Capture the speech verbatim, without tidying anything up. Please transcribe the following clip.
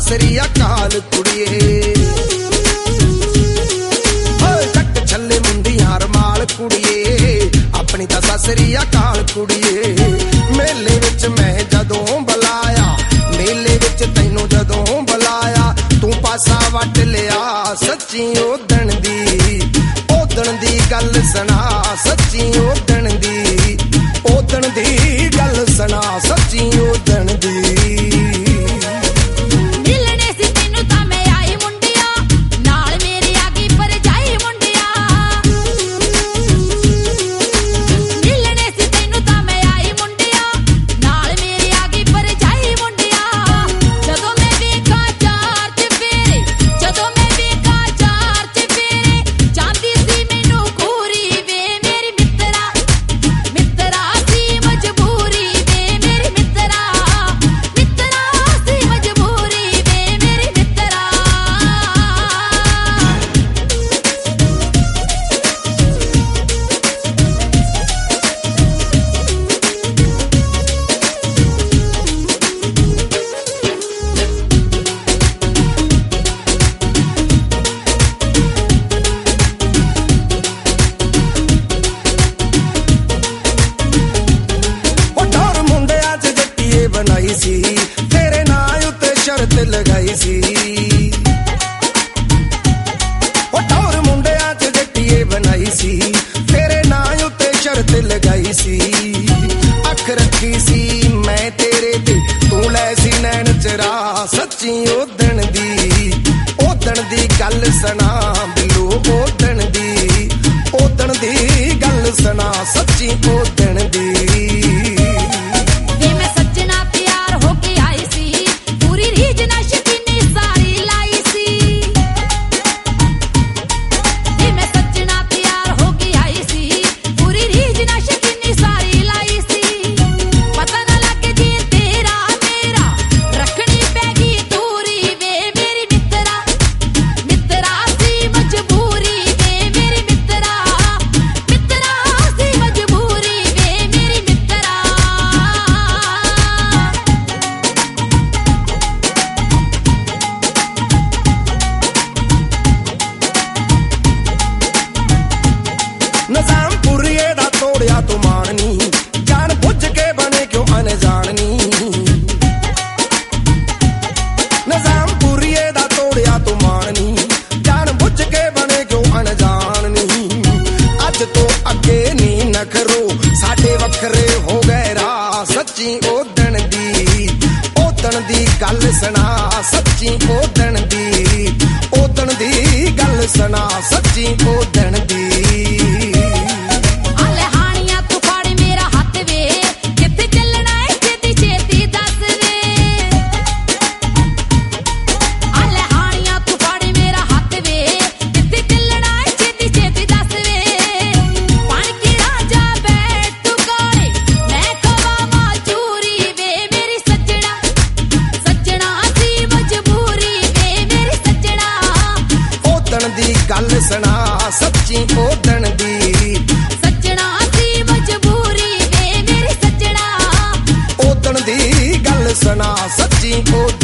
ससरी अकाल कुड़िए जट छले मुंडियां रमाल कुड़िए अपनी तां ससरी अकाल कुड़िए मेले विच मैं जदों बुलाया मेले विच तैनूं जदों बुलाया तू पासा वट लिया सच्ची ओदण दी ओदण दी गल सुना सच्ची ओदण दी ओदण दी गल सुना सच्ची ओदण दी बनाई सी तेरे नाल उत्ते शर्त लगाई सी टौर मुंडिया च जट्टीए बनाई सी तेरे नाल उत्ते शर्त लगाई सी अख रखी सी मैं तेरे ते तू लै सी नैन चरा सच्ची ओदण दी ओदण दी गल सुना बिल्लू ओदण दी ओदण दी गल सुना सच्ची ओदण दी नज़ामपुरिए दा तोड़िया तू माननी जान बुझ के बने क्यों अनजाननी नज़ामपुरिए दा तोड़िया तू माननी जान बुझ के बने क्यों अनजाननी अज तो अगे नी नखरो साडे वखरे हो गए राह सच्ची ओदण दी ओदण दी गल सुना सच्ची ओदण दी ओदण दी गल सुना सच्ची ओदण दी गल सुना सच्ची ओदण दी सजना सी मजबूरी वे मेरी सजना ओदण दी गल सुना सच्ची ओदण